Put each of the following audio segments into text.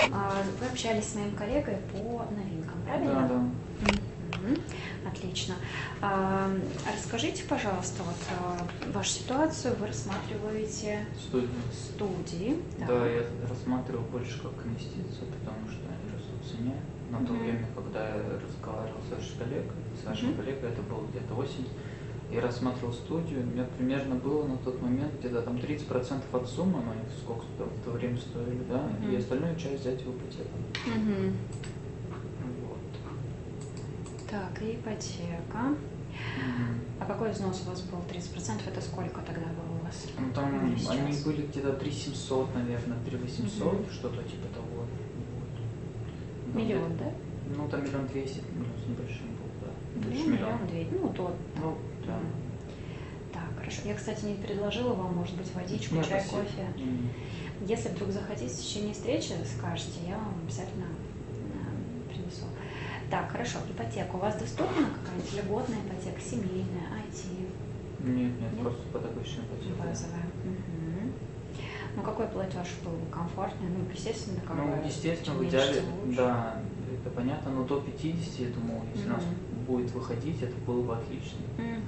Вы общались с моим коллегой по новинкам, правильно? Да, да. Мгм. Отлично. Расскажите, пожалуйста, вот вашу ситуацию. Вы рассматриваете Студию. студии. Да, я рассматривал больше как инвестицию, потому что они растут в цене. На то время, когда я разговаривал с вашим коллегой, это было где-то осень, я рассматривал студию, у меня примерно было на тот момент где-то там 30% от суммы, ну, они сколько в то время стоили, да, и остальную часть взять в ипотеку. Мгм. Вот. Так, и ипотека. А какой износ у вас был? 30% это сколько тогда было у вас? Ну, там Или сейчас? они были где-то 3700, наверное, 3800, что-то типа того. Вот. Там Миллион, где-то- да? Ну, там 1 200 000, миллион с небольшим был, да. Больше Миллион миллиона. 200, ну, то. Ну, да. Так, хорошо. Я, кстати, не предложила вам, может быть, водичку, Нет, чай, спасибо. кофе. Если вдруг захотите в течение встречи, скажете, я вам обязательно принесу. Так, хорошо. Ипотека. У вас доступна какая-нибудь льготная ипотека, семейная, IT? Нет, Нет? просто под обычную ипотеку. Базовая. Ну, какой платеж был комфортный? Ну, естественно, как Ну, бы, естественно, чем в меньше, идеале, тем лучше. да, это понятно, но до 50, я думаю, если у нас будет выходить, это было бы отлично.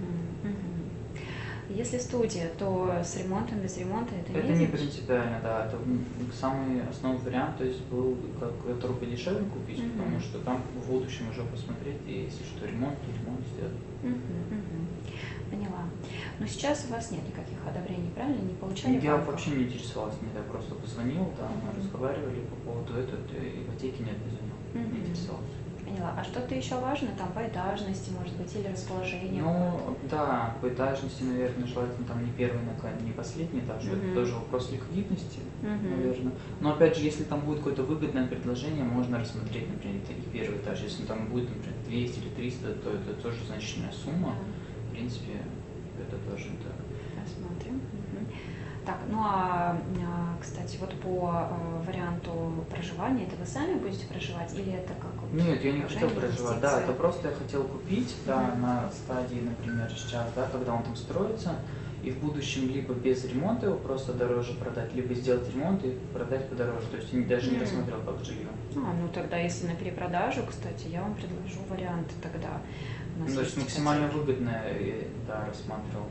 Если студия, то с ремонтом, без ремонта это Это не изменить? принципиально, да, это самый основной вариант, то есть был который подешевле купить, потому что там в будущем уже посмотреть, и если что, ремонт, то ремонт сделать. Поняла. Но сейчас у вас нет никаких одобрений, правильно? Не получали Я банков? вообще не интересовался, нет, я просто позвонил, там мы разговаривали по поводу ипотеки, нет, не звонил, не интересовался. Поняла. А что-то еще важно, там, по этажности, может быть, или расположение? Ну, да, по этажности, наверное, желательно там не первый, не последний этаж, это тоже вопрос ликвидности, наверное. Но опять же, если там будет какое-то выгодное предложение, можно рассмотреть, например, и первый этаж. Если там будет, например, 200 или 300, то это тоже значительная сумма. В принципе, это тоже, да. Посмотрим. Так, ну кстати, вот по варианту проживания, это вы сами будете проживать или это как? Нет, я не хотел окружение, проживать, да, инвестиции? это просто я хотел купить, да, на стадии, например, сейчас, да, когда он там строится, и в будущем либо без ремонта его просто дороже продать, либо сделать ремонт и продать подороже, то есть я даже не рассмотрел как жилье. Ну тогда, если на перепродажу, кстати, я вам предложу варианты тогда. У нас Ну, то есть максимально выгодное, да, рассматривал.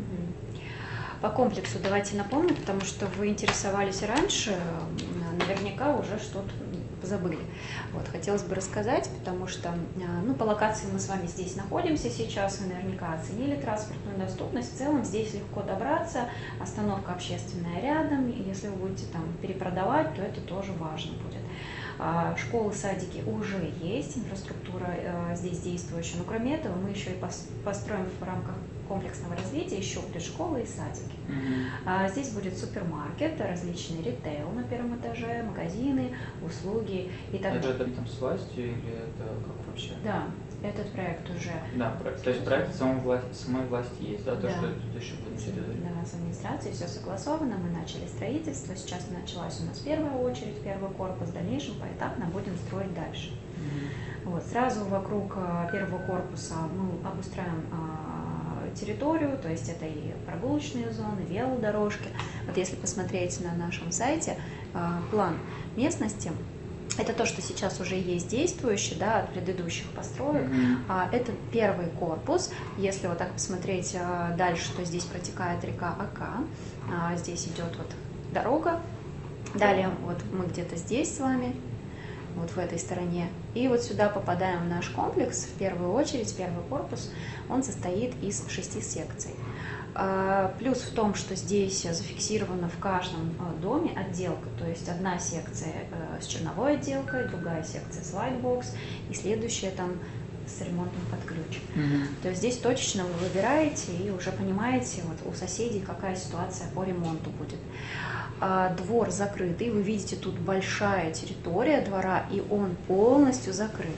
По комплексу давайте напомню, потому что вы интересовались раньше, наверняка уже что-то забыли. Вот, хотелось бы рассказать, потому что, ну, по локации мы с вами здесь находимся сейчас, вы наверняка оценили транспортную доступность. В целом здесь легко добраться, остановка общественная рядом, и если вы будете там перепродавать, то это тоже важно будет. Школы, садики уже есть, инфраструктура здесь действующая, но кроме этого мы еще и построим в рамках комплексного развития еще будет школы и садики. Здесь будет супермаркет, различный ритейл на первом этаже, магазины, услуги и так далее. Это там с властью или это как вообще? Да, этот проект уже. Да, то есть проект самой власти есть, да, то, что тут еще будет территория. Да, с администрацией все согласовано, мы начали строительство, сейчас началась у нас первая очередь, первый корпус, в дальнейшем поэтапно будем строить дальше. Вот, сразу вокруг первого корпуса мы обустраиваем территорию, то есть это и прогулочные зоны, велодорожки. Вот если посмотреть на нашем сайте план местности, это то, что сейчас уже есть действующее, да, от предыдущих построек. Это первый корпус. Если вот так посмотреть дальше, то здесь протекает река Ака. Здесь идет вот дорога. Далее вот мы где-то здесь с вами, вот в этой стороне. И вот сюда попадаем в наш комплекс. В первую очередь, первый корпус, он состоит из 6 секций. Плюс в том, что здесь зафиксирована в каждом доме отделка, то есть одна секция с черновой отделкой, другая секция с лайтбокс, и следующая там с ремонтом под ключ. То есть здесь точечно вы выбираете и уже понимаете, вот у соседей какая ситуация по ремонту будет. Двор закрытый, вы видите, тут большая территория двора, и он полностью закрыт.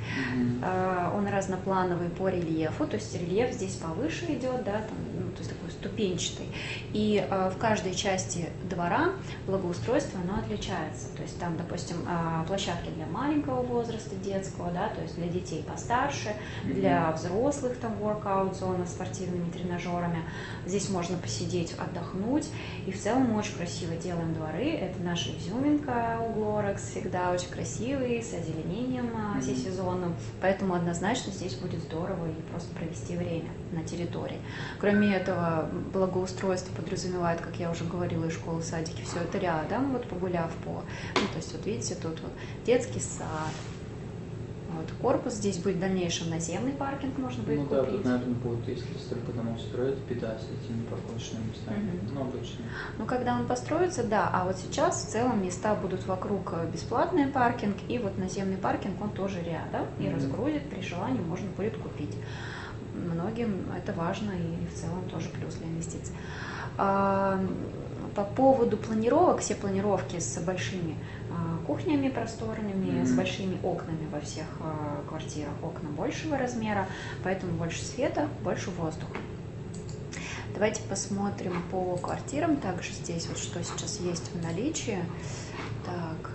Он разноплановый по рельефу, то есть рельеф здесь повыше идет, да, там, ну, то есть такой ступенчатый. И в каждой части двора благоустройство, оно отличается. То есть там, допустим, площадки для маленького возраста, детского, да, то есть для детей постарше, для взрослых там воркаут-зона с спортивными тренажерами. Здесь можно посидеть, отдохнуть. И в целом мы очень красиво делаем дворы. Это наша изюминка у Glorex, всегда очень красивый, с озеленением всесезонным. Поэтому однозначно здесь будет здорово и просто провести время на территории. Кроме этого, благоустройство подразумевает, как я уже говорила, и школы, садики, все это рядом, вот погуляв по... Ну, то есть вот видите, тут вот детский сад. Вот, корпус здесь будет в дальнейшем наземный паркинг, можно будет купить. Ну да, тут, наверное, будет, если столько домов строят, беда с этими парковочными местами, ну обычно. Ну, когда он построится, да, а вот сейчас в целом места будут вокруг бесплатный паркинг, и вот наземный паркинг, он тоже рядом, и разгрузит, при желании можно будет купить. Многим это важно и в целом тоже плюс для инвестиций. По поводу планировок, все планировки с большими кухнями просторными, с большими окнами во всех квартирах, окна большего размера, поэтому больше света, больше воздуха. Давайте посмотрим по квартирам, также здесь вот что сейчас есть в наличии. Так,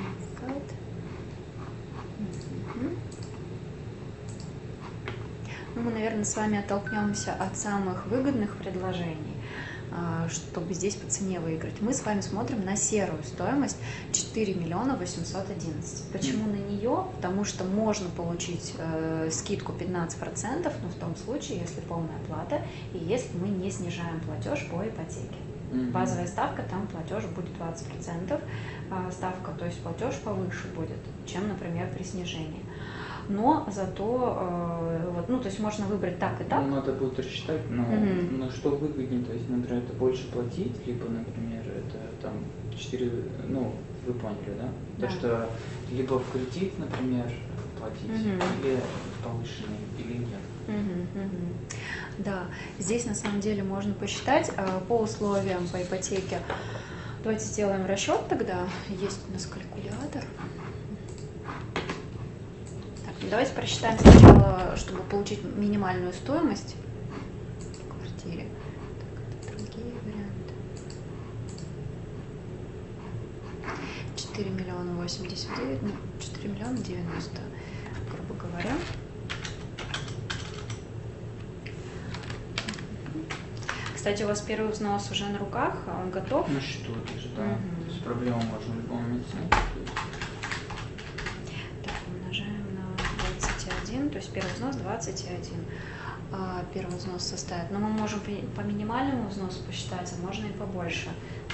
ну, мы, наверное, с вами оттолкнемся от самых выгодных предложений, чтобы здесь по цене выиграть. Мы с вами смотрим на серую стоимость 4 миллиона 811. Почему на нее? Потому что можно получить скидку 15%, но в том случае, если полная оплата и если мы не снижаем платеж по ипотеке. Базовая ставка, там платеж будет 20%, ставка, то есть платеж повыше будет, чем, например, при снижении. Но зато, вот, ну, то есть можно выбрать так и так. Ну, надо будет рассчитать, но что выгоднее, то есть, например, это больше платить, либо, например, это там 4, ну, вы поняли, да? Да. То, что либо в кредит, например, платить, или повышенный, или нет. Да, здесь на самом деле можно посчитать по условиям по ипотеке. Давайте сделаем расчет тогда. Есть у нас калькулятор. Давайте просчитаем сначала, чтобы получить минимальную стоимость в квартире. Так, это другие варианты. 4 миллиона 89, ну, 4 миллиона 90, грубо говоря. Кстати, у вас первый взнос уже на руках, он готов? Ну что, это же, да. То есть проблему можно в любом момент снять. То есть первый взнос 21, первый взнос составит. Но мы можем по минимальному взносу посчитать, а можно и побольше.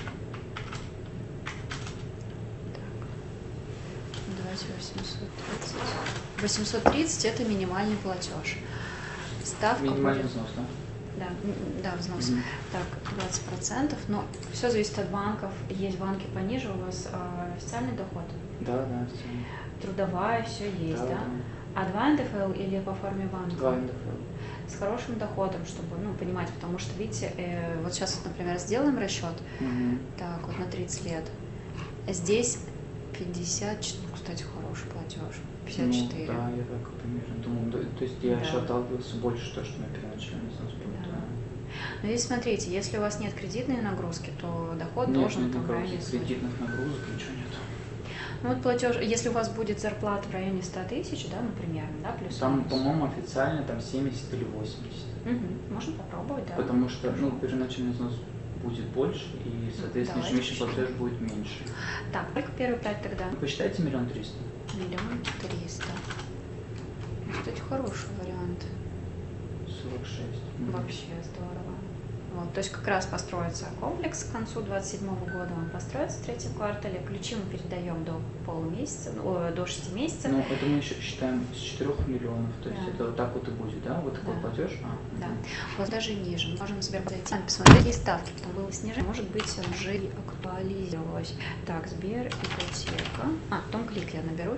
Так, давайте 830. 830 это минимальный платеж. Ставка минимальный будет... взнос, да? Да, взнос. Так, 20%. Но все зависит от банков. Есть банки пониже, у вас официальный доход? Да, официальный. Трудовая, все есть, да? А 2 НДФЛ или по форме банка? 2 НДФЛ. С хорошим доходом, чтобы, ну, понимать, потому что, видите, вот сейчас, вот, например, сделаем расчет, так, вот на 30 лет, здесь 50, ну, кстати, хороший платеж, 54. Ну, да, я так примерно думаю, то есть я еще отталкивался больше то, что мы первоначально будет. Да. Но здесь, смотрите, если у вас нет кредитной нагрузки, то доход должен там в районе... кредитных нагрузок, ничего нет. Ну вот платеж, если у вас будет зарплата в районе 100 тысяч, да, ну примерно, да, плюс. Там, по-моему, официально там 70 или 80. Можно попробовать, да. Потому что, ну, первоначальный взнос будет больше, и, соответственно, ежемесячный платеж будет меньше. Так, только первый 5 тогда. Посчитайте 1 300 000. 1 300 000. Кстати, хороший вариант. 46. Вообще здорово. Вот, то есть как раз построится комплекс к концу 2027 года, он построится в третьем квартале, ключи мы передаем до полумесяца, до 6 месяцев. Ну, это мы еще считаем с 4 миллионов, то есть это вот так вот и будет, да? Вот такой платеж? Да. Вот даже ниже. Мы можем в Сбербанк зайти, посмотреть, какие ставки, потом было снижение, может быть, уже и актуализировалось. Так, Сбер, ипотека. Потом клик я наберу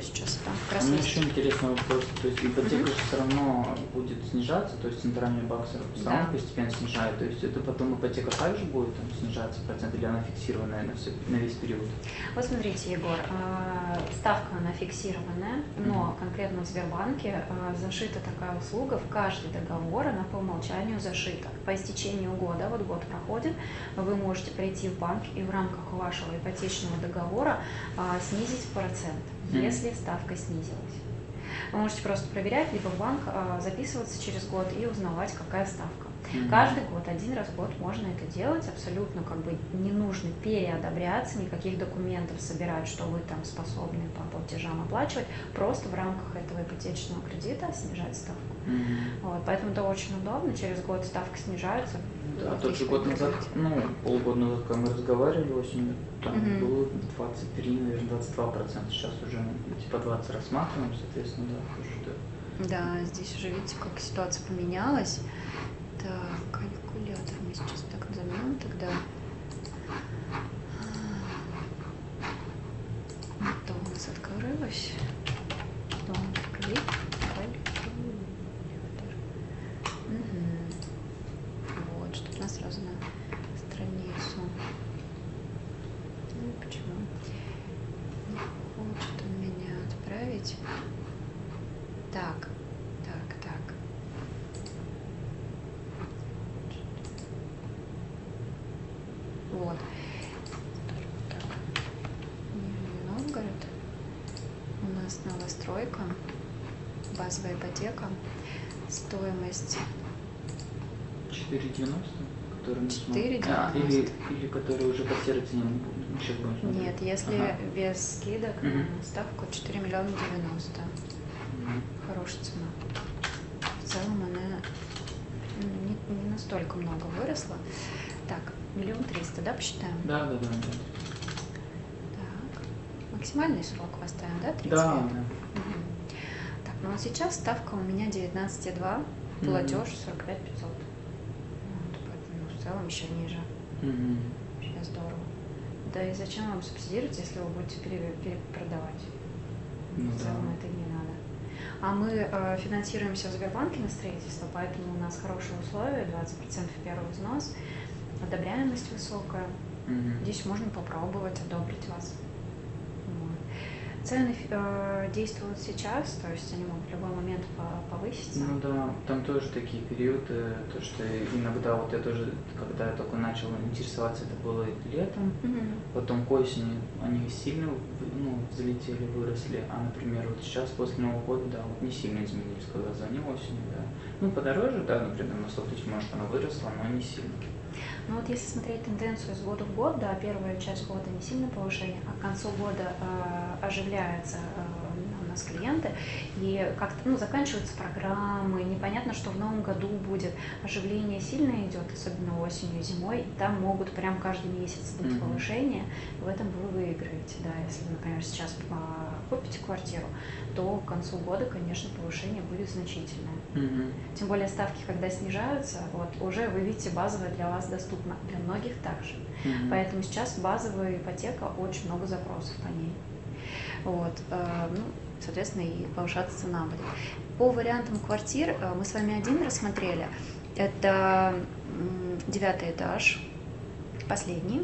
сейчас, там как раз Мне есть. еще интересный вопрос, то есть ипотека же все равно будет снижаться, то есть центральный банк все равно постепенно снижает, то есть это потом ипотека также будет там, снижаться процент, или она фиксированная на весь период? Вот смотрите, Егор, ставка она фиксированная, но конкретно в Сбербанке зашита такая услуга, в каждый договор она по умолчанию зашита. По истечению года, вот год проходит, вы можете прийти в банк и в рамках вашего ипотечного договора снизить процент, если ставка снизилась. Вы можете просто проверять, либо в банк записываться через год и узнавать, какая ставка. Каждый год, один раз в год можно это делать, абсолютно как бы не нужно переодобряться, никаких документов собирать, что вы там способны по платежам оплачивать, просто в рамках этого ипотечного кредита снижать ставку. Вот, поэтому это очень удобно, через год ставка снижается. Да, тот же год назад, полгода назад, когда мы разговаривали осенью, там было 23, наверное, 22%, сейчас уже типа 20 рассматриваем, соответственно, да, уже да. Да, здесь уже видите, как ситуация поменялась. Так, калькулятор мы сейчас так назовем тогда. Это у нас открылось. Клик, калькулятор. Вот, чтобы нас сразу на страницу. Ну, почему не хочет он меня отправить? Так. Вот. Так. Нижний Новгород. У нас новостройка. Базовая ипотека. Стоимость 4,90, который 4,90. Или который уже по серой цене сейчас будем смотреть. Нет, если без скидок ставку 4 миллиона 90. Хорошая цена. В целом она не настолько много выросла. Так, 1 300 000, да, посчитаем? Да. Так. Максимальный срок поставим, да, 30 лет? Да. Так, ну вот сейчас ставка у меня 19,2, платеж 45 500. Вот, поэтому в целом еще ниже. Вообще здорово. Да и зачем вам субсидировать, если вы будете перепродавать? В целом это не надо. А мы финансируемся в Сбербанке на строительство, поэтому у нас хорошие условия, 20% первый взнос, одобряемость высокая. Здесь можно попробовать одобрить вас. Вот. Цены действуют сейчас, то есть они могут в любой момент повыситься. Ну да, там тоже такие периоды, то что иногда вот я тоже, когда я только начал интересоваться, это было летом, потом к осени они сильно взлетели, выросли, а, например, вот сейчас после Нового года, да, вот не сильно изменились, когда звонил осенью, да. Ну, подороже, да, например, на 100 000, может, она выросла, но не сильно. Ну вот если смотреть тенденцию с года в год, да, первая часть года не сильно повышение, а к концу года оживляется у нас клиенты, и как-то заканчиваются программы, непонятно, что в новом году будет. Оживление сильно идет, особенно осенью, зимой, и там могут прям каждый месяц быть повышения, в этом вы выиграете, да, если, например, сейчас купите квартиру, то к концу года, конечно, повышение будет значительное. Тем более ставки, когда снижаются, вот уже вы видите, базовая для вас доступна, для многих также. Поэтому сейчас базовая ипотека, очень много запросов по ней. Вот, соответственно, и повышаться цена будет. По вариантам квартир мы с вами один рассмотрели. Это 9-й этаж, последний.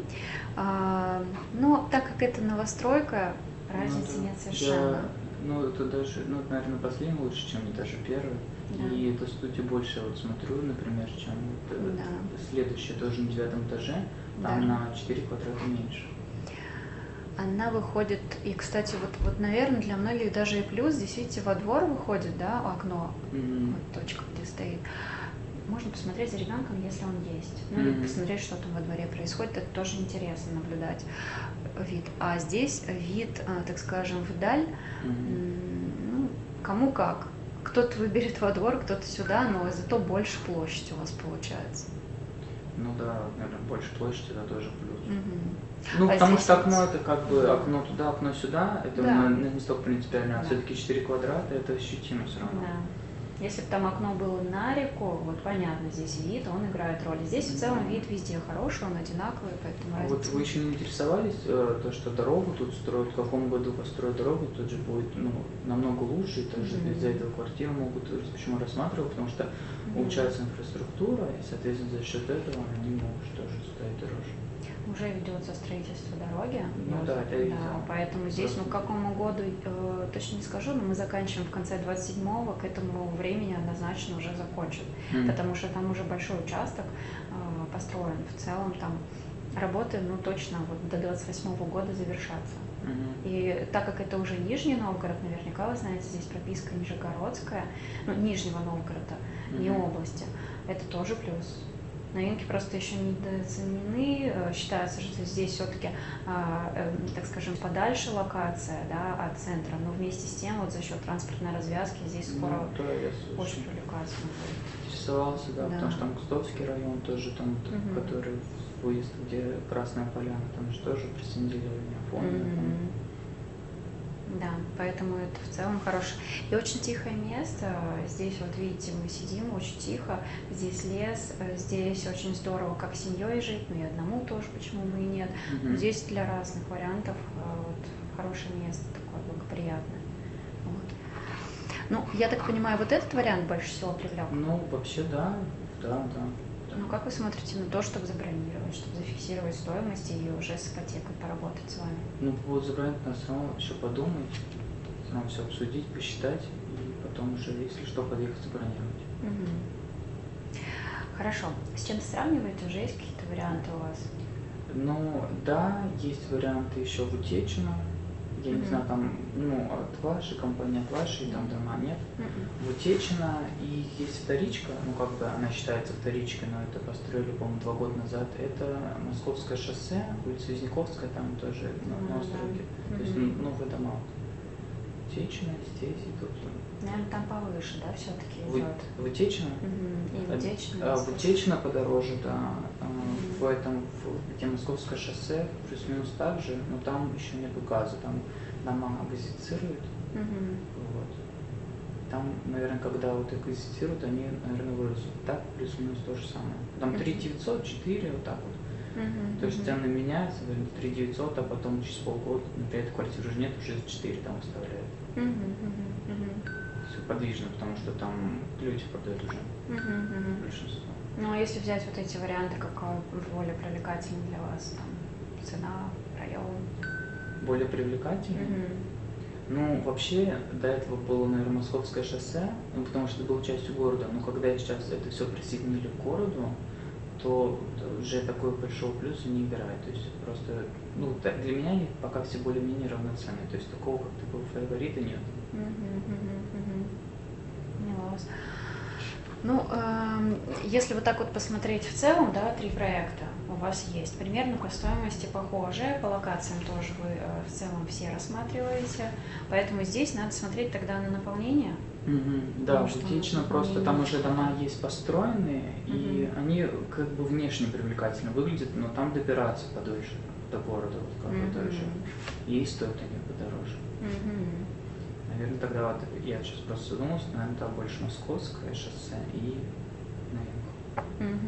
Но так как это новостройка, разницы нет совершенно. Это даже, наверное, последний лучше, чем даже первый. Да. И эта студия больше, вот смотрю, например, чем следующая, тоже на 9-м этаже, там на 4 квадрата меньше. Она выходит, и, кстати, вот, наверное, для многих даже и плюс, здесь, видите, во двор выходит, да, окно, вот точка, где стоит. Можно посмотреть за ребенком, если он есть. Или посмотреть, что там во дворе происходит, это тоже интересно наблюдать вид. А здесь вид, так скажем, вдаль, кому как. Кто-то выберет во двор, кто-то сюда, но зато больше площадь у вас получается. Ну да, наверное, больше площади, это тоже плюс. Потому что окно это как бы окно туда, окно сюда, это не столько принципиально, а все-таки 4 квадрата, это ощутимо все равно. Если бы там окно было на реку, вот понятно, здесь вид, он играет роль. Здесь в целом вид везде хороший, он одинаковый, поэтому А вот вы еще не интересовались, то, что дорогу тут строят, в каком году построят дорогу, тут же будет намного лучше, и тоже из-за этого квартиры могут, почему рассматривать, потому что улучшается инфраструктура, и, соответственно, за счет этого они могут тоже стоить дороже. Уже ведется строительство дороги. Ну да, это видел. Да, поэтому здесь, к какому году, точно не скажу, но мы заканчиваем в конце 27-го, к этому времени однозначно уже закончат, потому что там уже большой участок построен. В целом там работы, точно вот до 28-го года завершатся. И так как это уже Нижний Новгород, наверняка вы знаете, здесь прописка Нижегородская, Нижнего Новгорода, не области, это тоже плюс. Новинки просто еще недооценены. Считается, что здесь все-таки, так скажем, подальше локация, да, от центра, но вместе с тем вот за счет транспортной развязки здесь скоро очень привлекательно будет. Интересовался, да, потому что там Кустовский район тоже, там, который выезд, где Красная Поляна, там же тоже присоединение фонда. Да, поэтому это в целом хорошее. И очень тихое место. Здесь вот видите, мы сидим очень тихо. Здесь лес, здесь очень здорово как семьей жить, и одному тоже, почему бы и нет. Здесь для разных вариантов вот, хорошее место, такое благоприятное. Вот. Я так понимаю, вот этот вариант больше всего привлек? Вообще да. Как вы смотрите на то, чтобы забронировать, чтобы зафиксировать стоимость и уже с ипотекой поработать с вами? Вот забронировать надо все равно еще подумать, все равно все обсудить, посчитать, и потом уже, если что, подъехать забронировать. Хорошо. С чем сравниваете? Уже есть какие-то варианты у вас? Да, есть варианты еще в Утечино. Я не знаю, там, от вашей компании, от вашей, там дома нет. В Утечино и есть вторичка, она считается вторичкой, но это построили, по-моему, 2 года назад. Это Московское шоссе, улица Визняковская, там тоже на Новостроге. То есть новые дома. Утечино, здесь и тут. Наверное, там повыше, да, все-таки идет? В Утечино? И в Утечино? В Утечино подороже, да. В этом, где Московское шоссе, плюс-минус так же, но там еще нету газа, там дома газифицируют. Вот. Там, наверное, когда вот их газифицируют, они, наверное, вырастут. Так, плюс-минус то же самое. Там 3900, 4, вот так вот. То есть цены меняются, 3900, а потом через полгода, например, квартиры уже нет, уже за 4 там выставляют. Все подвижно, потому что там люди продают уже большинство. А если взять вот эти варианты, какой более привлекательный для вас, там, цена, район? Более привлекательный? Вообще, до этого было, наверное, Московское шоссе, потому что это было частью города, но когда сейчас это все присоединили к городу, то уже такой большого плюса не играет. То есть просто, для меня они пока все более-менее равноценные. То есть такого, как такого фаворита нет. Поняла вас. Если вот так вот посмотреть в целом, да, 3 проекта у вас есть, примерно по стоимости похожие, по локациям тоже вы в целом все рассматриваете, поэтому здесь надо смотреть тогда на наполнение. Да, Утечино просто там уже дома есть построенные, и они как бы внешне привлекательно выглядят, но там добираться подольше до города, вот как бы тоже. И стоят они подороже. Наверное, тогда вот я сейчас просто задумался, наверное, там больше Московское шоссе и Новинка.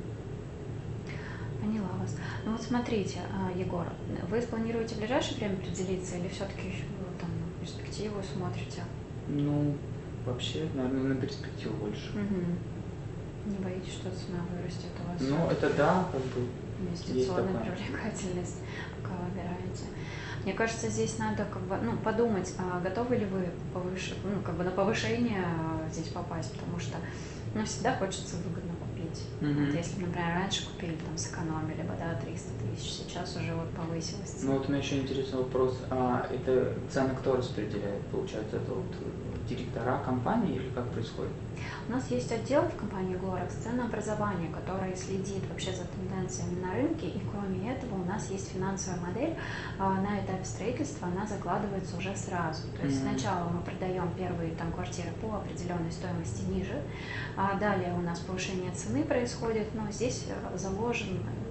Поняла вас. Вот смотрите, Егор, вы планируете в ближайшее время определиться или все-таки там перспективу смотрите? Вообще, наверное, на перспективу больше. Не боитесь, что цена вырастет у вас? Это да, как бы. Инвестиционная привлекательность, пока выбираете. Мне кажется, здесь надо подумать, готовы ли вы на повышение здесь попасть, потому что всегда хочется выгодно купить. Вот если, например, раньше купили, там сэкономили бы, 300 тысяч, сейчас уже вот повысилась. Вот у меня еще интересный вопрос. Это цены кто распределяет? Получается, это вот директора компании или как происходит? У нас есть отдел в компании Glorex ценообразования, который следит вообще за тенденциями на рынке, и кроме этого у нас есть финансовая модель. На этапе строительства она закладывается уже сразу. То есть сначала мы продаем первые квартиры по определенной стоимости ниже, а далее у нас повышение цены происходит, но здесь заложены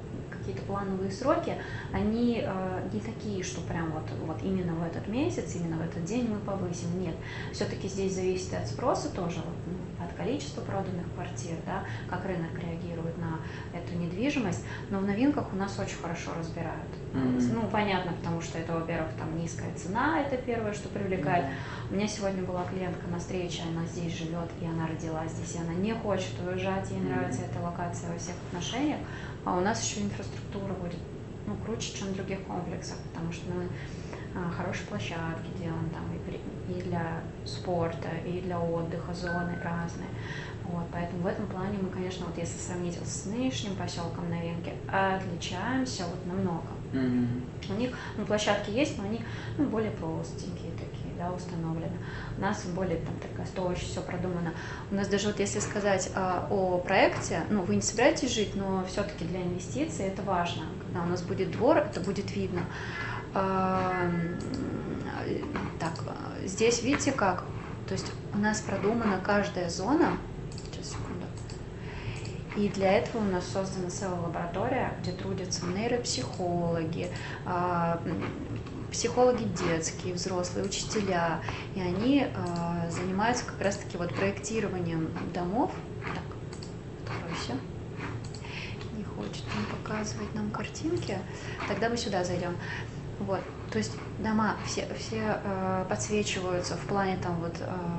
какие-то плановые сроки, они не такие, что прям вот именно в этот месяц, именно в этот день мы повысим. Нет, все-таки здесь зависит от спроса тоже, от количества проданных квартир, да, как рынок реагирует на эту недвижимость. Но в новинках у нас очень хорошо разбирают. Ну, понятно, потому что это, во-первых, там низкая цена, это первое, что привлекает. У меня сегодня была клиентка на встрече, она здесь живет, и она родилась здесь, и она не хочет уезжать, ей нравится эта локация во всех отношениях. А у нас еще инфраструктура будет, ну, круче, чем в других комплексах, потому что мы хорошие площадки делаем там и для спорта, и для отдыха, зоны разные. Вот, поэтому в этом плане мы, конечно, вот если сравнить с нынешним поселком Новинки, отличаемся вот намного. У них площадки есть, но они более простенькие такие, да, установлены. У нас более там такая стоящая, все продумано. У нас даже вот если сказать о проекте, ну, вы не собираетесь жить, но все-таки для инвестиций это важно. Когда у нас будет двор, это будет видно. Так, здесь видите как? То есть у нас продумана каждая зона. Сейчас, секунду. И для этого у нас создана целая лаборатория, где трудятся нейропсихологи, психологи детские, взрослые, учителя. И они занимаются как раз-таки вот проектированием домов. Так, откройся. Не хочет он показывать нам картинки. Тогда мы сюда зайдем. Вот, то есть дома все подсвечиваются в плане там вот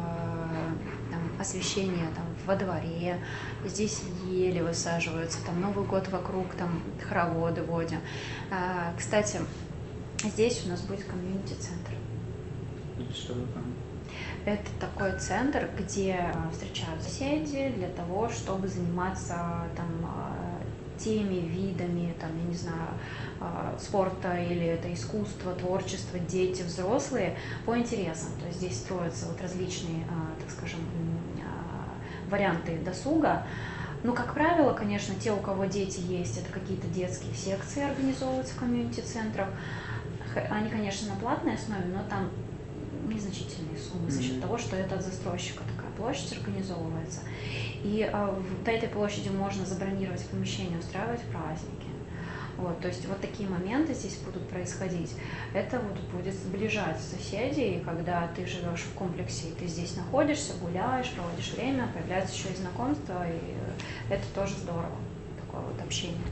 там, освещения там во дворе, здесь ели высаживаются, там Новый год вокруг, там хороводы водим. Кстати, здесь у нас будет комьюнити-центр. Что вы там? Это такой центр, где встречаются соседи для того, чтобы заниматься там теми видами, там, я не знаю, спорта или это искусство, творчество, дети, взрослые по интересам. То есть здесь строятся вот различные, так скажем, варианты досуга. Ну, как правило, конечно, те, у кого дети есть, это какие-то детские секции организовываются в комьюнити-центрах. Они, конечно, на платной основе, но там незначительные суммы за счет того, что это от застройщика такая площадь организовывается. И по этой площади можно забронировать помещение, устраивать праздники. Вот, то есть вот такие моменты здесь будут происходить. Это вот будет сближать соседей, когда ты живешь в комплексе, и ты здесь находишься, гуляешь, проводишь время, появляется еще и знакомство, и это тоже здорово, такое вот общение.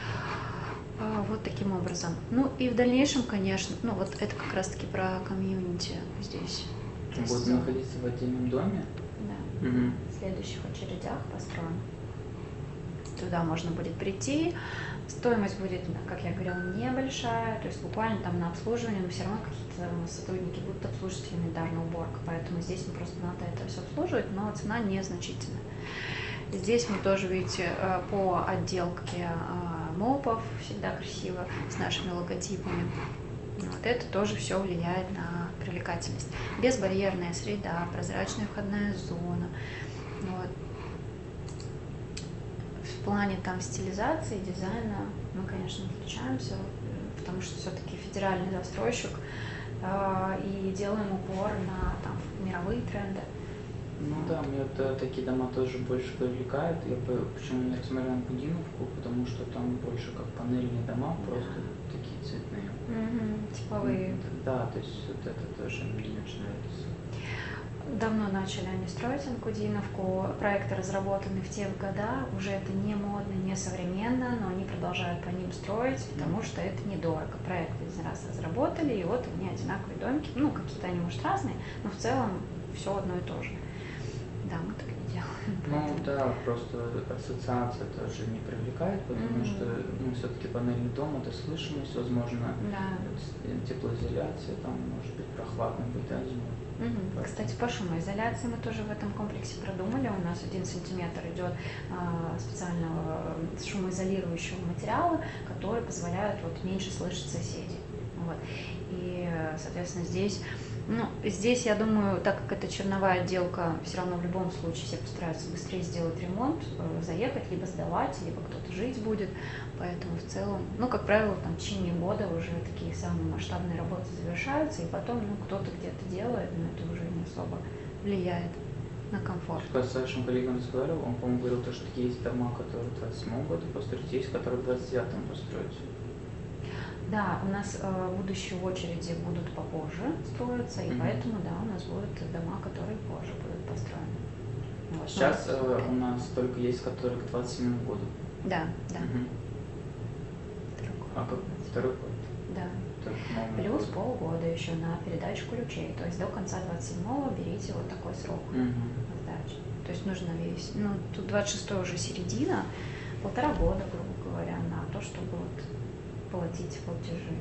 Вот таким образом. Ну и в дальнейшем, конечно, ну вот это как раз-таки про комьюнити здесь. Будет находиться в отдельном доме? Да. В следующих очередях построен. Туда можно будет прийти. Стоимость будет, как я говорила, небольшая, то есть буквально там на обслуживание, но все равно какие-то сотрудники будут обслуживать элементарную уборку, поэтому здесь просто надо это все обслуживать, но цена незначительная. Здесь мы тоже, видите, по отделке мопов всегда красиво, с нашими логотипами. Вот это тоже все влияет на привлекательность. Безбарьерная среда, прозрачная входная зона. Вот. В плане там стилизации, дизайна мы, конечно, отличаемся, потому что все-таки федеральный застройщик и делаем упор на там, мировые тренды. Ну да, мне вот такие дома тоже больше привлекают. Я почему не смотрел на Кудиновку, потому что там больше как панельные дома, просто такие цветные. Типовые. Да, то есть вот это тоже мне очень нравится. Давно начали они строить Анкудиновку. Проекты разработаны в те года, уже это не модно, не современно, но они продолжают по ним строить, потому что это недорого. Проекты один раз разработали, и вот они одинаковые домики. Ну, какие-то они, может, разные, но в целом все одно и то же. Да, мы так не делаем. Ну да, просто ассоциация тоже не привлекает, потому что все-таки панельный дом, это слышимость, возможно, теплоизоляция, там может быть прохладно быть, да, зимой. Кстати, по шумоизоляции мы тоже в этом комплексе продумали. У нас 1 сантиметр идет специального шумоизолирующего материала, который позволяет вот меньше слышать соседей. Вот. И, соответственно, здесь, я думаю, так как это черновая отделка, все равно в любом случае все постараются быстрее сделать ремонт, заехать, либо сдавать, либо кто-то жить будет. Поэтому в целом, как правило, там, в течение года уже такие самые масштабные работы завершаются, и потом кто-то где-то делает, но это уже не особо влияет. на комфорт. Я с вашим коллегом разговаривал, он, по-моему, говорил, то, что есть дома, которые в 27 году построить, есть, которые в 29-м построить. Да, у нас будущие очереди будут попозже строиться, и поэтому, да, у нас будут дома, которые позже будут построены. Вот. Сейчас у нас только есть, которые к 27 году. Да, да. А как второй год? Да. Только Плюс полгода еще на передачу ключей. То есть до конца 27-го берите вот такой срок сдачи. То есть нужно весь, ну, тут 26-й уже середина, 1,5 года, грубо говоря, на то, чтобы вот платить платежи.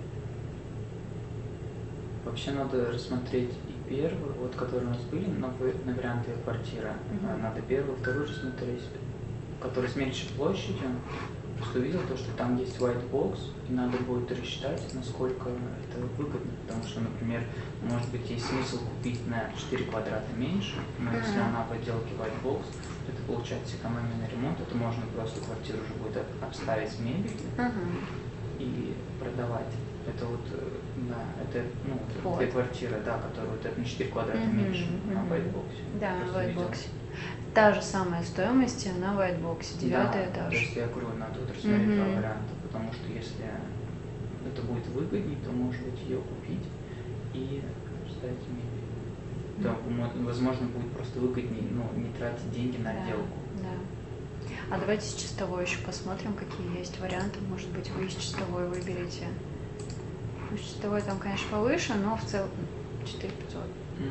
Вообще надо рассмотреть и первый, вот которые у нас были на варианты квартиры. Надо первый, второй рассмотреть, который с меньшей площадью. Просто увидел то, что там есть white box, и надо будет рассчитать, насколько это выгодно. Потому что, например, может быть, есть смысл купить на 4 квадрата меньше, но если она в отделке white box, то это получается экономия на ремонт, это можно просто квартиру уже будет обставить мебелью и продавать. Это вот, да, это, ну, две квартиры, да, которые вот это на 4 квадрата меньше на white box. Да, на white box. Та же самая стоимость на white box, 9-й этаж. То есть я говорю, надо вот рассмотреть два варианта, потому что если это будет выгоднее, то может быть ее купить и ставить мебель. То, возможно, будет просто выгоднее, ну, не тратить деньги на отделку. Да. А давайте с чистовой еще посмотрим, какие есть варианты. Может быть, вы из чистовой выберете. Ну, с чистовой там, конечно, повыше, но в целом 4500.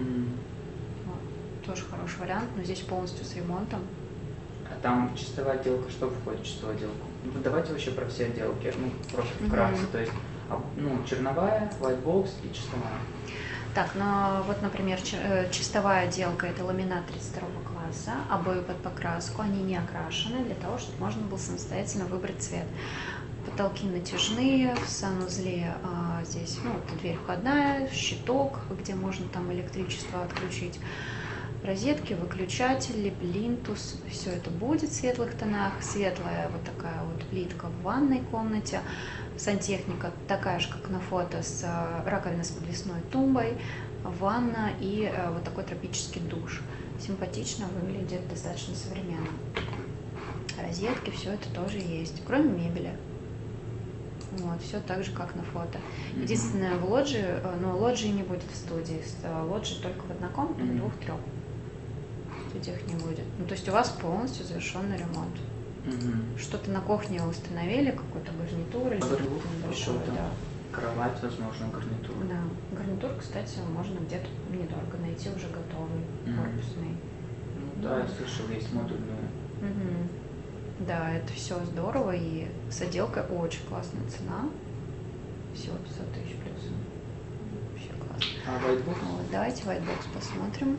Тоже хороший вариант, но здесь полностью с ремонтом. А там чистовая отделка, что входит в чистовую отделку? Ну, давайте вообще про все отделки, ну, просто вкратце, то есть, ну, черновая, white box и чистовая. Так, ну вот, например, чистовая отделка – это ламинат 32 класса, обои под покраску, они не окрашены, для того, чтобы можно было самостоятельно выбрать цвет. Потолки натяжные, в санузле здесь, ну, вот дверь входная, щиток, где можно там электричество отключить. Розетки, выключатели, плинтус, все это будет в светлых тонах. Светлая вот такая вот плитка в ванной комнате. Сантехника такая же, как на фото, с раковиной с подвесной тумбой, ванна и вот такой тропический душ. Симпатично выглядит, достаточно современно. Розетки, все это тоже есть, кроме мебели. Вот, все так же, как на фото. Единственное, в лоджии, но лоджии не будет в студии, лоджии только в однокомнатных, 2-3. В студиях не будет. Ну, то есть у вас полностью завершенный ремонт. Что-то на кухне установили, какую-то гарнитуру или что-то небольшое, да. Кровать, возможно, гарнитур. Да, гарнитур, кстати, можно где-то недорого найти уже готовый, корпусный. Ну да, я слышал, есть модульные. Да, это все здорово, и с отделкой очень классная цена. Всего 500 тысяч плюс. Вообще классно. А white box? Вот, давайте white box посмотрим.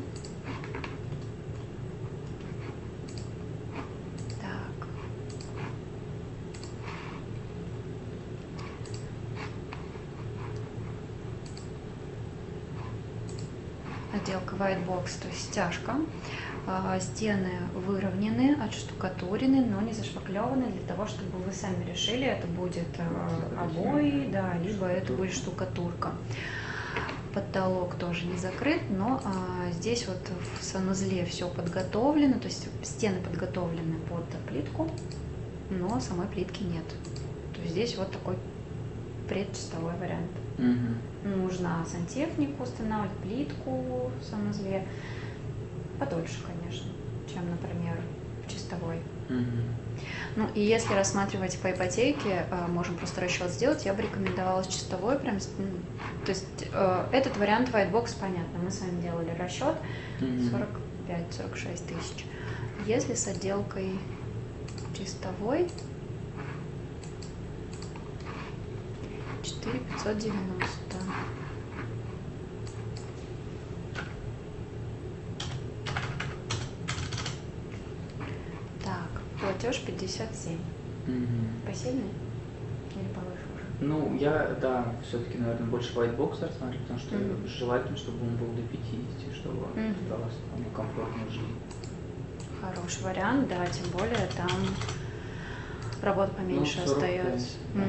Так. Отделка white box, то есть стяжка. Стены выровнены, отштукатурены, но не зашпаклеваны, для того, чтобы вы сами решили, это будет обои, да, либо это будет штукатурка. Потолок тоже не закрыт, но здесь вот в санузле все подготовлено, то есть стены подготовлены под плитку, но самой плитки нет. То есть здесь вот такой предчистовой вариант. Нужно сантехнику устанавливать, плитку в санузле. Подольше, конечно, чем, например, в чистовой. Ну и если рассматривать по ипотеке, можем просто расчет сделать, я бы рекомендовала с чистовой прям, то есть этот вариант white box, понятно, мы с вами делали расчет 45-46 тысяч. Если с отделкой чистовой 4590. Платеж 57. Посильный или повыше уже? Ну, я, да, все-таки, наверное, больше white box рассматриваю, потому что желательно, чтобы он был до 50, чтобы осталось комфортно жить. Хороший вариант, да, тем более там работа поменьше 45, остается.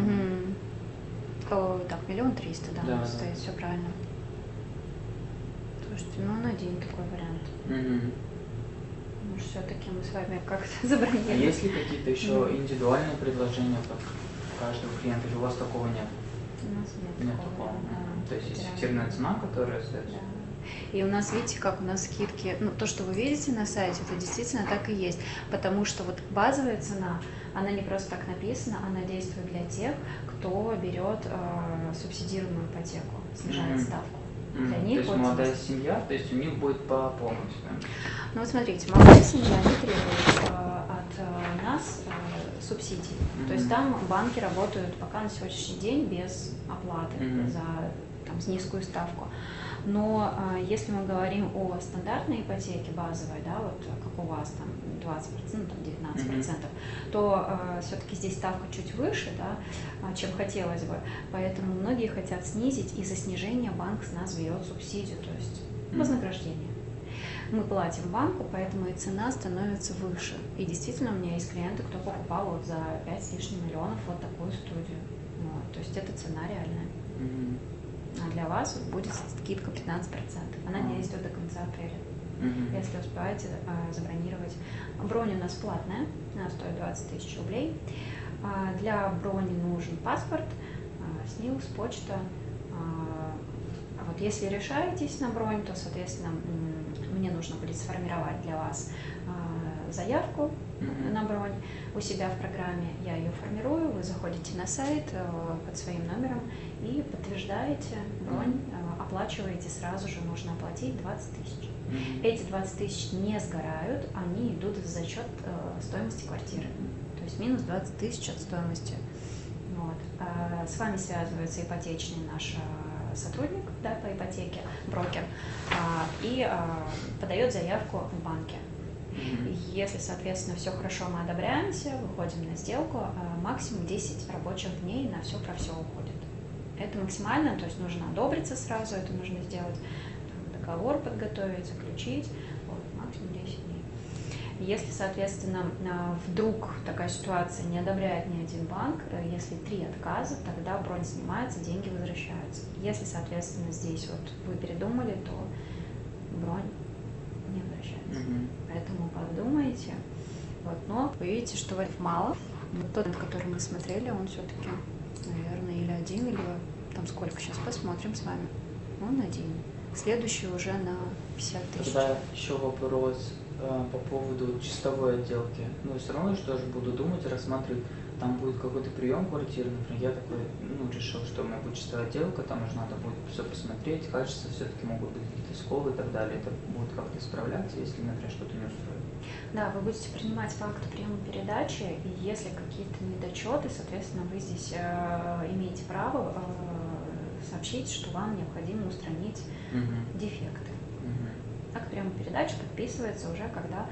Так, 1 300 000, да, стоит, все правильно. Слушайте, ну он один такой вариант. Может, все-таки мы с вами как-то А забронируем. есть ли какие-то еще индивидуальные предложения под каждого клиента, или у вас такого нет? У нас нет Нет такого, такого. да. То есть есть Прям, фиксированная цена, которая остается? да. И у нас, видите, как у нас скидки, ну, то, что вы видите на сайте, это действительно так и есть, потому что вот базовая цена, она не просто так написана, она действует для тех, кто берет субсидируемую ипотеку, снижает ставку. Для То них есть вот молодая есть. семья, то есть у них будет по полностью, да? Ну вот смотрите, молодая семья не требует от нас субсидий. То есть там банки работают пока на сегодняшний день без оплаты за там, низкую ставку. Но если мы говорим о стандартной ипотеке базовой, да, вот как у вас там 20%, там 19%, то все-таки здесь ставка чуть выше, да, чем хотелось бы. Поэтому многие хотят снизить, и за снижение банк с нас берет субсидию, то есть вознаграждение. Мы платим банку, поэтому и цена становится выше. И действительно, у меня есть клиенты, кто покупал вот за 5 с лишним миллионов вот такую студию. Вот, то есть это цена реальная. А для вас будет скидка 15%. Она действует до конца апреля. Если успеваете забронировать. Бронь у нас платная, она стоит 20 тысяч рублей. Для брони нужен паспорт, СНИЛС, почта. Вот если решаетесь на бронь, то, соответственно, мне нужно будет сформировать для вас заявку на бронь у себя в программе. Я ее формирую, вы заходите на сайт под своим номером и подтверждаете бронь, оплачиваете сразу же, нужно оплатить 20 тысяч. Эти 20 тысяч не сгорают, они идут в зачет стоимости квартиры. То есть минус 20 тысяч от стоимости. Вот. С вами связывается ипотечный наш сотрудник, да, по ипотеке, брокер, и подает заявку в банке. Если, соответственно, все хорошо, мы одобряемся, выходим на сделку, максимум 10 рабочих дней на все про все уходит. Это максимально, то есть нужно одобриться сразу, это нужно сделать, договор подготовить, заключить, вот, максимум 10 дней. Если, соответственно, вдруг такая ситуация не одобряет ни один банк, если 3 отказа, тогда бронь снимается, деньги возвращаются. Если, соответственно, здесь вот вы передумали, то бронь не возвращается. Поэтому подумайте. Вот, но вы видите, что вариантов мало. Вот тот, который мы смотрели, он все-таки, наверное, или один, или там сколько. Сейчас посмотрим с вами. Он один. Следующий уже на 50 тысяч. Тогда еще вопрос по поводу чистовой отделки. Ну, все равно я тоже буду думать, рассматривать. Там будет какой-то прием квартиры, например, я такой, решил, что у меня будет чистая отделка, там уже надо будет все посмотреть, качество все-таки могут быть какие-то сколы и так далее. Это будет как-то исправляться, если, например, что-то не устроит. Да, вы будете принимать факты приема передачи, и если какие-то недочеты, соответственно, вы здесь имеете право сообщить, что вам необходимо устранить дефекты. Акт приема передачи подписывается уже, когда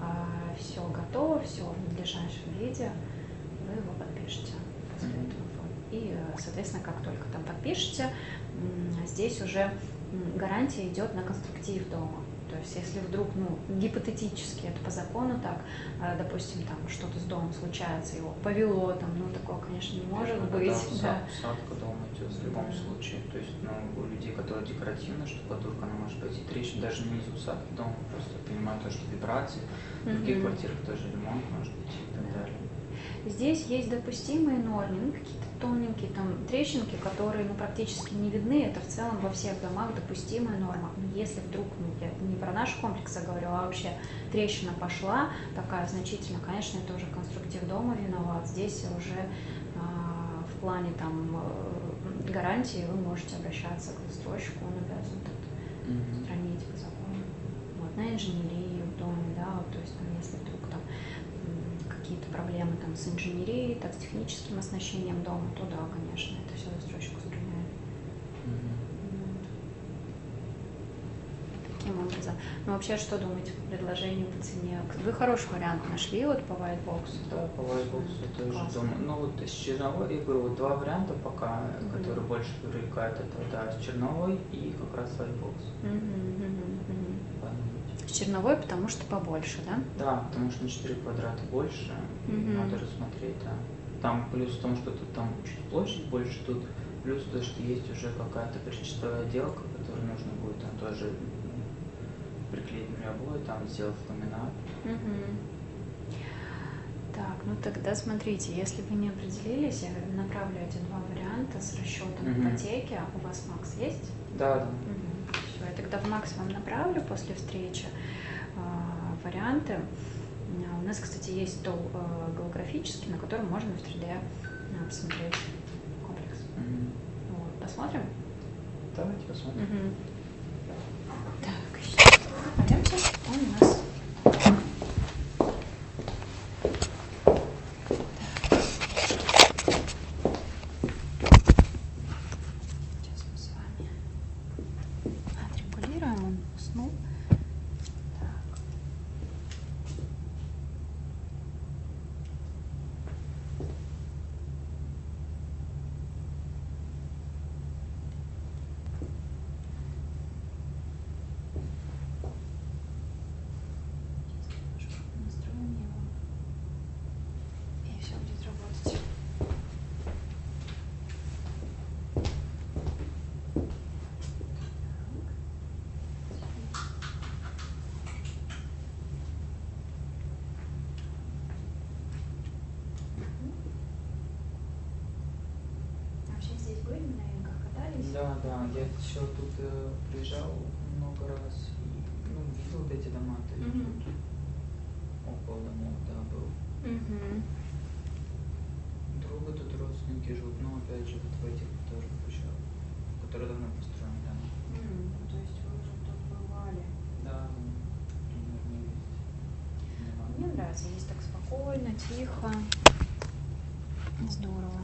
все готово, все в надлежащем виде, вы его подпишете после этого. И, соответственно, как только там подпишете, здесь уже гарантия идет на конструктив дома. То есть, если вдруг, гипотетически, это по закону так, допустим, там что-то с домом случается, его повело, там, такого, конечно, не может быть. Да, усадка дома идет в любом случае. То есть, у людей, которые декоративная штукатурка, она может пойти трещина, даже не из усадки дома, просто понимаю то, что вибрации. В других квартирах тоже ремонт может быть и так далее. Здесь есть допустимые нормы, какие-то тоненькие там трещинки, которые практически не видны. Это в целом во всех домах допустимая норма. Но если вдруг, я не про наш комплекс говорю, а вообще трещина пошла, такая значительная, конечно, это уже конструктив дома виноват. Здесь уже в плане там гарантии вы можете обращаться к застройщику, он обязан устранить по закону. Вот, на инженерию в доме, да, вот, то есть там, если вдруг там какие-то проблемы там с инженерией, так, с техническим оснащением дома, то да, конечно, это все застройщик устраняет. Таким образом. Ну, вообще, что думаете по предложению, по цене? Вы хороший вариант нашли вот по Whitebox? Да, по Whitebox я тоже думаю. Вот с черновой, я говорю, вот 2 варианта пока, которые больше привлекают, это да, с черновой и как раз Whitebox. С черновой, потому что побольше, да? Да, потому что на 4 квадрата больше, надо рассмотреть, да. Там плюс в том, что тут там чуть площадь больше, тут плюс то, что есть уже какая-то причастовая отделка, которую нужно будет там тоже приклеить, например, мировой, там сделать ламинат. Мгм. Так, ну тогда смотрите, если вы не определились, я направлю эти два варианта с расчетом Мгм. ипотеки. А у вас Макс есть? Да. Все, я тогда в Макс вам направлю после встречи варианты. У нас, кстати, есть стол голографический, на котором можно в 3D посмотреть комплекс. Мгм. Вот, посмотрим? Давайте посмотрим. Мгм. Так, сейчас пойдемте. Он у нас. Сейчас мы с вами отрегулируем. Он уснул. Так. Сейчас немножко настроим его. И все будет работать. Вообще здесь были на новинках, катались? Да, я еще тут приезжал много раз и видел вот эти дома, то есть Мгм. тут около домов, да, был. Мгм. Друга тут родственники живут, но опять же вот в этих тоже приезжал, которые давно построены, да. То есть вы уже тут бывали. Да, примерно есть. Мне нравится, здесь так спокойно, тихо. Здорово.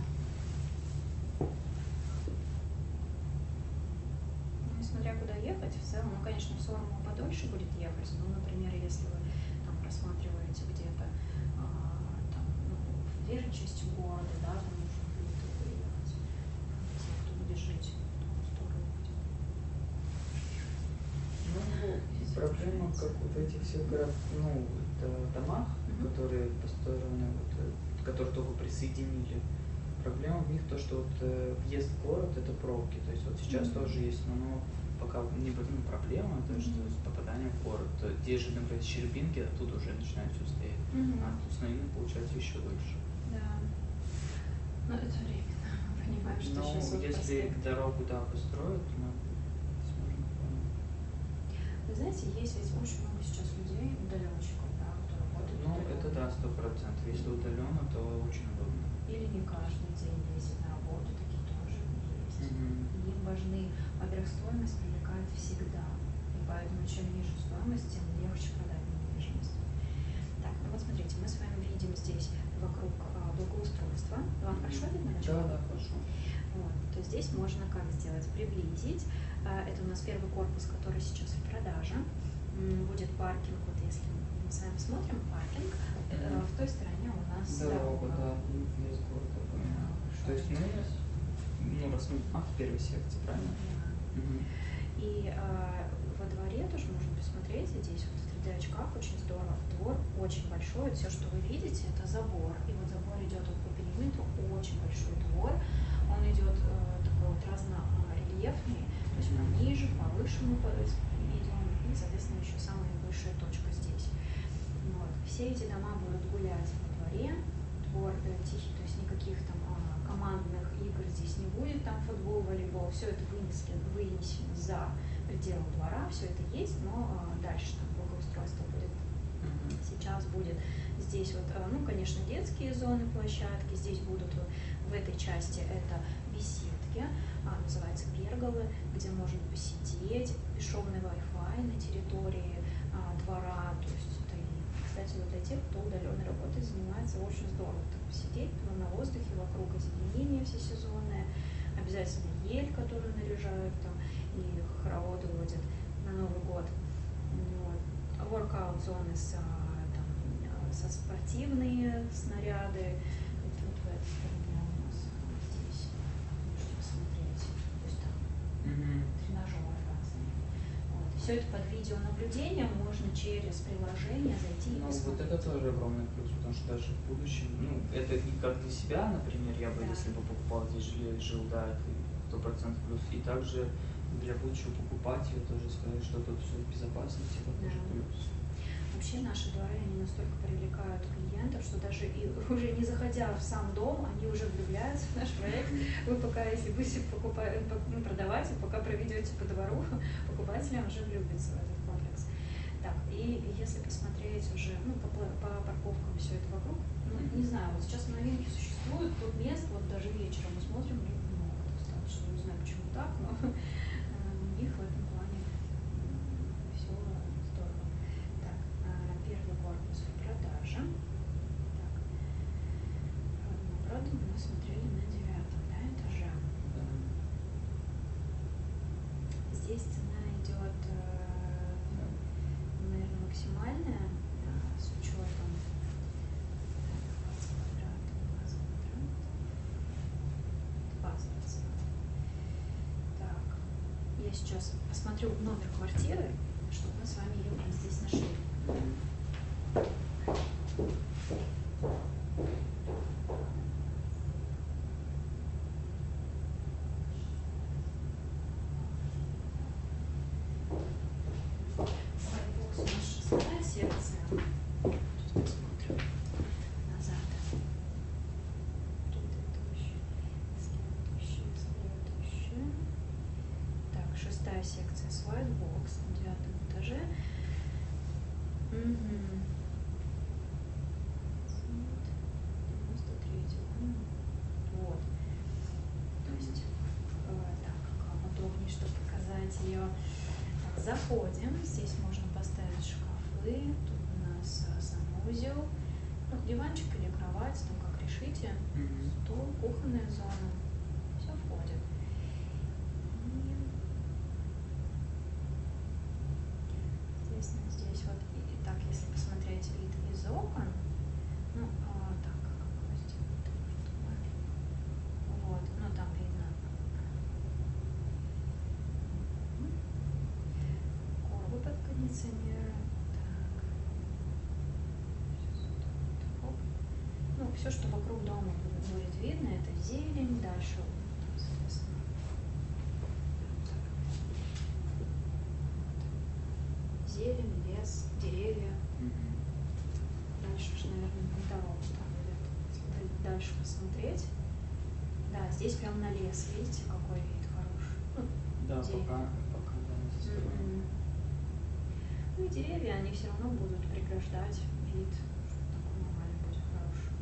Несмотря куда ехать, в целом, конечно, в Сормово подольше будет ехать, но, например, если вы там рассматриваете где-то там, в верхней части города, да, там нужно будет выехать. Если кто будет жить, то здорово будет. Проблема, как вот этих всех домах, Мгм. которые построены, которые только присоединили. Проблема в них то, что въезд в город это пробки. То есть вот сейчас тоже есть, но пока не проблема, то что с попаданием в город. Те же, например, Щербинки, оттуда уже начинают все стоять. А тут с Наины получается еще дольше. Да. Но это временно. Мы понимаем, что сейчас вот если дорогу построят, то мы сможем понять. Вы знаете, есть ведь очень много сейчас людей, удаленщиков, да, которые работают удаленно. Это да, 100%. Если удаленно, то очень удобно. Или не каждый день ездить на работу, такие тоже есть. Мгм. И им важны, во-первых, стоимость привлекает всегда. И поэтому чем ниже стоимость, тем легче продать недвижимость. Так, ну вот смотрите, мы с вами видим здесь вокруг благоустройства. Вам хорошо видно? Да, хорошо. Вот, то здесь можно как сделать? Приблизить. Это у нас первый корпус, который сейчас в продаже. Будет паркинг, вот если мы с вами смотрим паркинг, в той стороне у нас Дорога, да, въезд в город, я понимаю. То есть в первой секции, правильно? И во дворе тоже можно посмотреть, здесь вот в 3D-очках очень здорово. Двор очень большой, все, что вы видите, это забор. И вот забор идет вот по периметру, очень большой двор. Он идет такой вот разнорельефный, то есть пониже, повыше мы идем, и, соответственно, еще самая высшая точка здесь. Вот. Все эти дома будут гулять во дворе, двор тихий, то есть никаких там командных игр здесь не будет, там футбол, волейбол, все это вынесено за пределы двора, все это есть, но дальше там благоустройство будет. Сейчас будет здесь вот, конечно, детские зоны, площадки, здесь будут в этой части это беседки, называется перголы, где можно посидеть, бесшовный Wi-Fi на территории двора, то есть это, кстати, вот для тех, кто удаленной работой занимается, очень здорово так посидеть на воздухе, вокруг озеленение всесезонное, обязательно ель, которую наряжают там и хороводы водят на Новый год. Вот. Воркаут-зоны со спортивные снаряды. Вот в этой стороне у нас здесь можете посмотреть. То есть там тренажеры разные. Вот. Все это под видеонаблюдением можно через приложение зайти и посмотреть. Вот это тоже огромный плюс, потому что даже в будущем, это не как для себя, например, я бы, если бы покупал здесь жилье, жил, да, это 100% плюс. И также для будущего покупки патио тоже сказали, что тут все в безопасности, это тоже плюс. Вообще наши дворы, они настолько привлекают клиентов, что даже и уже не заходя в сам дом, они уже влюбляются в наш проект. Вы пока, если будете продавать, пока проведете по двору, покупатели уже влюбятся в этот комплекс. Так, и если посмотреть уже по парковкам все это вокруг, не знаю, вот сейчас новинки существуют, тут мест, вот даже вечером мы смотрим, много достаточно, не знаю почему так, но у них в этом плане все здорово. Так, первый корпус в продаже. Так, мы продан, мы смотрели на 9-м, да, этаже. Здесь цена идет, наверное, максимальная, с учетом 20 квадратов, 20. Так, я сейчас посмотрю номер квартиры, чтобы мы с вами ее прямо здесь нашли. Whitebox у нас 6-я секция. Сейчас посмотрим назад. Предыдущая, следующая. Так, 6-я секция с Whitebox на 9-м этаже. Угу. 93. Вот. То есть, так, как вам удобнее, чтобы показать ее. Так, заходим. Здесь можно поставить шкафы. Тут у нас санузел. Диванчик или кровать, там как решите. Стол, кухонная зона. Все входит. Здесь вот, и так, если посмотреть вид из окон, так, как сделать, вот, там видно коробы под кондиционером, так, все, что вокруг дома будет видно, это зелень, дальше, соответственно, зелень, лес, деревья. Дальше уже, наверное, на дорогу там будет. Если дальше посмотреть. Да, здесь прям на лес, видите, какой вид хороший. Да, пока да, застроено. И деревья, они все равно будут преграждать вид, такой нормальный будет хороший.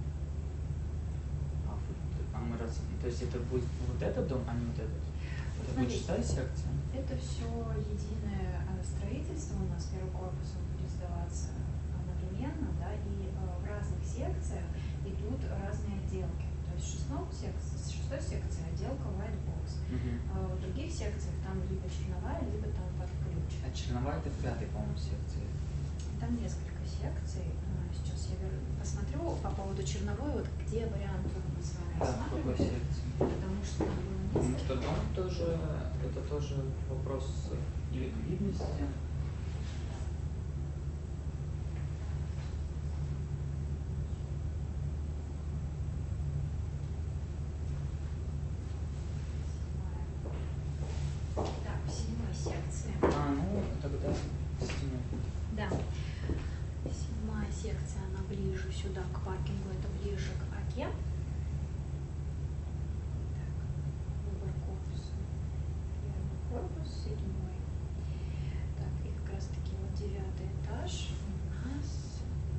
То есть это будет вот этот дом, а не вот этот? Это будет 6-я секция? Это все единое строительство. У нас первый корпус будет сдаваться одновременно, да, и в разных секциях идут разные отделки. То есть в 6-й секции отделка Whitebox. А в других секциях там либо черновая, либо там под ключ. А черновая это в 5-й, по-моему, секции. Там несколько секций. Сейчас я посмотрю по поводу черновой, вот где вариант мы с вами рассматриваем. Секции. Потому что там было Потому несколько. что дом тоже, это тоже вопрос ликвидности. Так, в 7-й секции. Тогда стену. Да. 7-я секция, она ближе сюда, к паркингу, это ближе к оке. Так, выбор корпуса. Первый корпус, 7-й. Так, и как раз таки вот 9-й этаж у нас.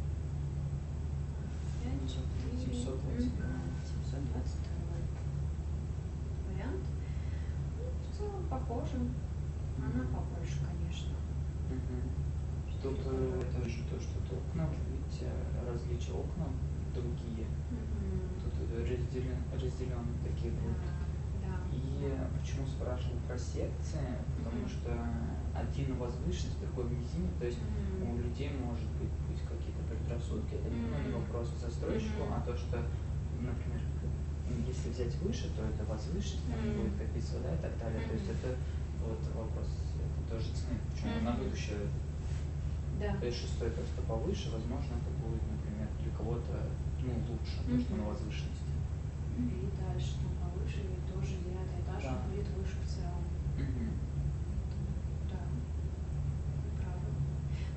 722. 722 вариант. В целом похоже. Она побольше, конечно. Тут это же то, что тут окна, видите, различия окна другие. Тут разделены такие будут. Да. И почему спрашивал про секции? Потому что один возвышенность, другой в низине, то есть у людей может быть какие-то предрассудки. Это не вопрос к застройщику, а то, что, например, если взять выше, то это возвышенность, там будет копить вода и так далее. То есть это вот вопрос, это тоже цены, почему на будущее. Да. То есть 6-й просто повыше, возможно, это будет, например, для кого-то лучше, потому что на возвышенности. И дальше там повыше, и тоже 9-й этаж, Да. будет выше в целом.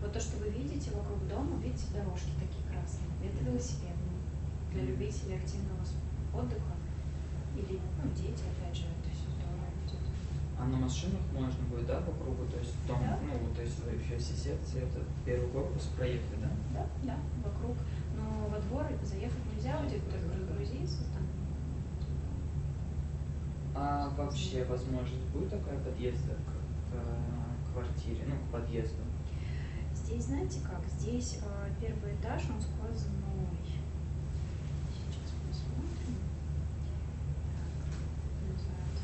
Вот то, что вы видите вокруг дома, видите дорожки такие красные, это велосипедные для любителей активного отдыха или дети, опять же, это все здорово будет. А на машинах можно будет, да, по кругу, то есть дом, Да. то есть все секции, это первый корпус проехать, да? Да, вокруг. Но во двор заехать нельзя, будет только разгрузиться там. А вообще возможность будет такая подъезда к квартире, к подъезду? Здесь, знаете как, здесь первый этаж, он сквозной. Сейчас посмотрим. Так, назад.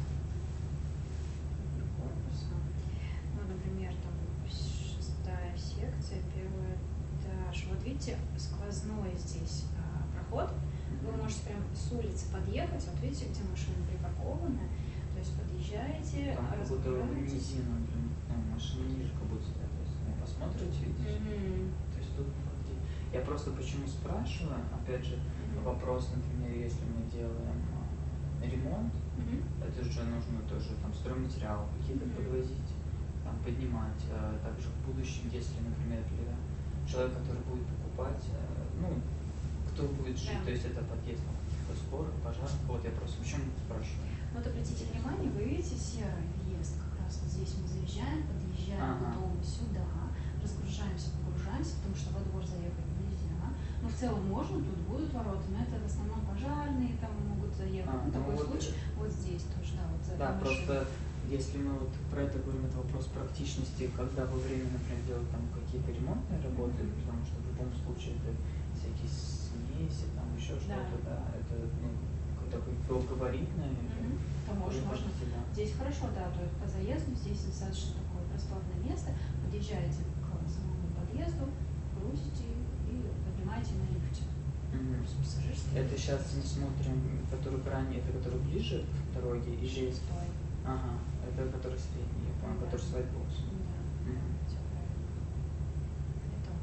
Корпуса. Например, там 6-я секция, первый этаж. Вот видите, сквозной здесь проход. Вы можете прям с улицы подъехать, вот видите, где машины припаркованы. То есть подъезжаете, Там как будто разгружаетесь. низина, машины ниже как будто стоят. То есть посмотрите, видите? То есть тут я просто почему спрашиваю, опять же, вопрос, например, если мы делаем ремонт, это же нужно тоже там стройматериалы какие-то подвозить, там, поднимать. Также в будущем, если, например, для человека, который будет покупать, кто будет жить, Да. то есть это подъезд каких-то скорых, пожарных, вот я просто почему спрашиваю. Вот обратите внимание, вы видите серый въезд, как раз вот здесь мы заезжаем, подъезжаем к дому сюда, разгружаемся, погружаемся, потому что во двор заехать нельзя. Но в целом можно, тут будут ворота, но это в основном пожарные там могут заехать. Такой случай вот здесь тоже, да, вот за Да, этой просто машиной. если мы вот про это говорим, это вопрос практичности, когда во время, например, делать там какие-то ремонтные работы, потому что в любом случае это всякие смеси, там еще что-то, да, это такое габаритное. Там можно. Здесь хорошо, да, то есть по заезду здесь достаточно такое просторное место. Подъезжаете к самому подъезду, грузите и поднимаете на лифте. Это сейчас мы смотрим, который крайне, это который ближе к дороге или... Стой. Ага, это который средний, я понял, который с вайтбоксом. Да, все правильно. Это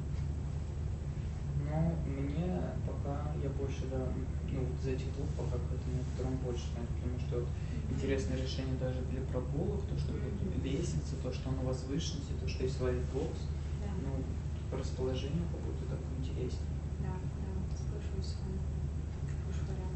Но мне пока, я больше, да, из этих двух пока к этому второму больше, потому что интересное решение даже для прогулок, то, что будет лестница, то, что оно возвышенности, то, что есть вайтбокс, по расположению как будто так интереснее. Да, соглашусь с вами. Хороший вариант.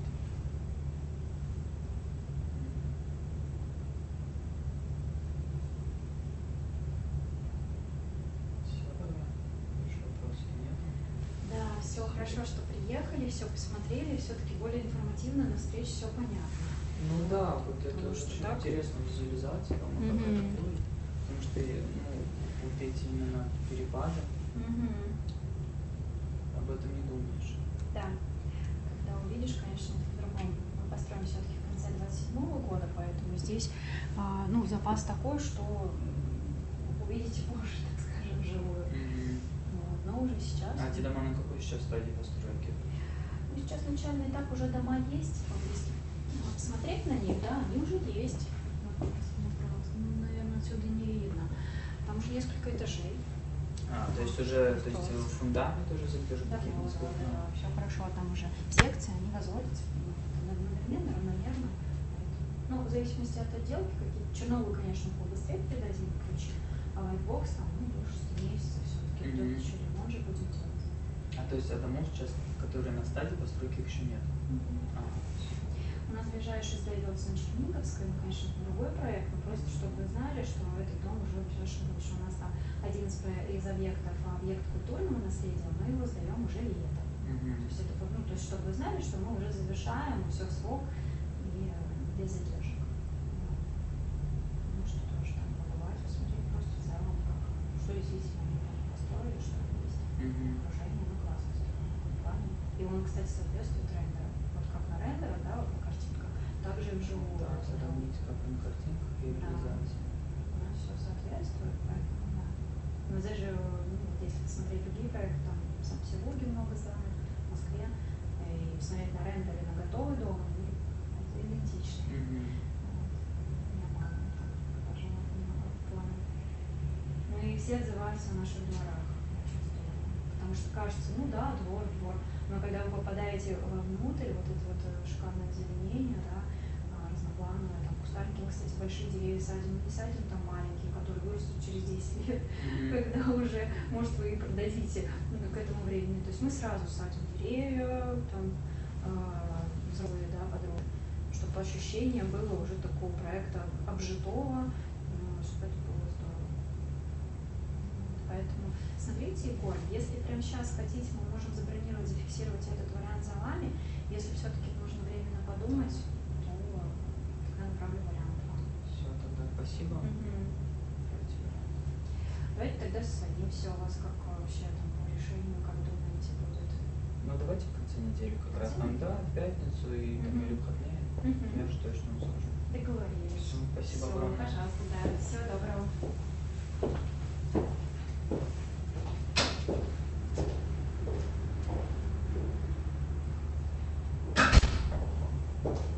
Все, больше вопросов нет. Да, все хорошо, что приехали, все посмотрели, все-таки более информативно, на встрече все понятно. Ну да, вот это Потому что очень так? интересная визуализация, какая будет, потому что вот эти именно перепады, об этом не думаешь. Да, когда увидишь, конечно, это по-другому. Мы построим все-таки в конце 27-го года, поэтому здесь запас такой, что увидите позже, так скажем, вживую. Но уже сейчас. А эти дома на какой сейчас стадии постройки? Сейчас начальный этап, уже дома есть. Если посмотреть на них, да, они уже есть. Наверное, отсюда не видно. Там уже несколько этажей. То есть уже фундамент уже задержан? Да, все хорошо, там уже секции, они возводятся одновременно, равномерно. В зависимости от отделки, какие-то черновые, конечно, побыстрее придадим ключи, а вайтбокс там, до 6 месяцев все-таки, тут еще ремонт же будем делать. То есть домов сейчас, которые на стадии постройки, их еще нет? У нас ближайший сдается на Черниговской, конечно, это другой проект, но просто чтобы вы знали, что этот дом уже в ближайшем будущем. У нас там один из объектов, объект культурного наследия, мы его сдаем уже летом. То есть чтобы вы знали, что мы уже завершаем все в срок и без задержек. Что тоже там побывать, посмотреть просто в целом, что действительно они там построили, что есть. Окружение, классно сделано. И он, кстати, соответствует рендеру. Вот как на рендерах, да, вот на картинках, также и вживую. Да, сравнить как на картинках и реализации. У нас все соответствует, поэтому да. Но даже, если посмотреть другие проекты, там в Санкт-Петербурге много зданий, в Москве, и посмотреть на рендере на готовый дом, они идентичны. Нормально, даже планы. Мы все отзываются о наших дворах. Потому что кажется, двор. Но когда вы попадаете вовнутрь, вот это вот шикарное озеленение, да, разноплановое, там кустарники, мы, кстати, большие деревья садим, не садим там маленькие, которые которые вырастут через 10 лет, Мгм. когда уже, может, вы и продадите к этому времени. То есть мы сразу садим деревья, там, взрослые, да, подробно, чтобы ощущение было уже такого проекта обжитого, чтобы это было здорово. Поэтому смотрите, Егор, если прямо сейчас хотите, мы можем забронировать, зафиксировать этот вариант за вами. Если все-таки нужно временно подумать, то тогда направлю вариант вам. Все, тогда спасибо. Давайте тогда сводимся. У вас как вообще там по решению, как думаете, будет? Ну давайте в конце недели как раз нам, да, в пятницу и там или выходные. Я уж точно скажу. Договорились. Всё, спасибо Всё, огромное. пожалуйста, да. Всего доброго.